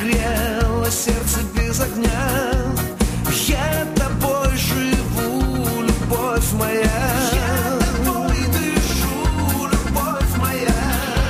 согрело сердце без огня. Я тобой живу, любовь моя. Я тобой дышу, любовь моя.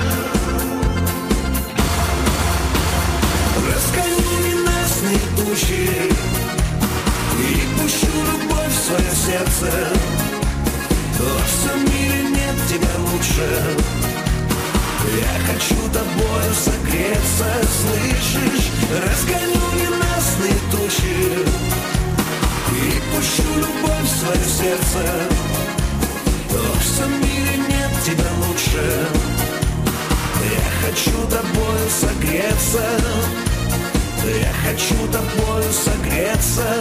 Разгоню ненастные тучи и пущу любовь в свое сердце. Во всем мире нет тебя лучше. Я хочу тобою согреться, слышишь? Разгоню ненастные тучи и пущу любовь в свое сердце. Во всем мире нет тебя лучше. Я хочу тобою согреться. Я хочу тобою согреться.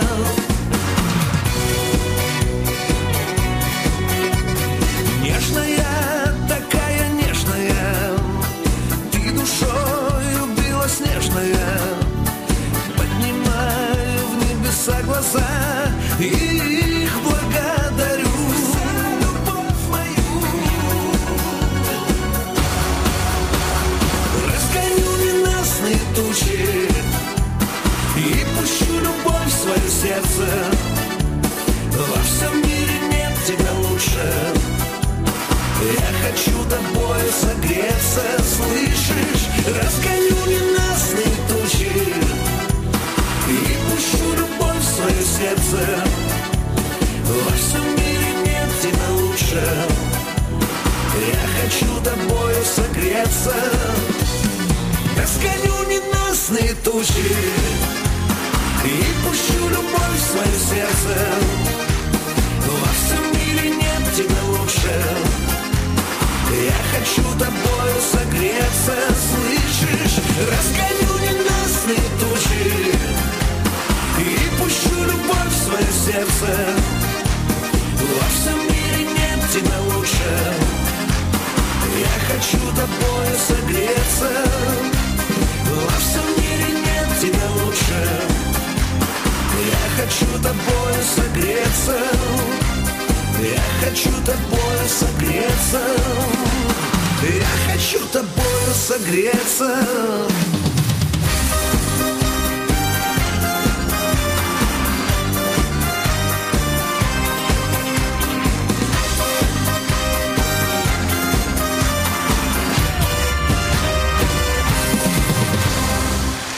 Нежная, такая нежная, ты душою белоснежная. Поднимаю в небеса глаза и их благодарю за любовь мою. Разгоню ненастные тучи и пущу любовь в свое сердце. Во всем мире нет тебя лучше. Я хочу тобою согреться, слышишь? Разгоню ненастные тучи и пущу любовь в свое сердце. Во всем мире нет тебя лучше. Я хочу тобою согреться. Разгоню ненастные тучи и пущу любовь в свое сердце. Во всем мире нет тебя лучше. Я хочу тобою согреться, слышишь? Разгоню ненастные тучи и пущу любовь в свое сердце. Во всем мире нет тебя лучше. Я хочу тобою согреться. Во всем мире нет тебя лучше. Я хочу тобою согреться. Я хочу тобою согреться. Я хочу тобою согреться.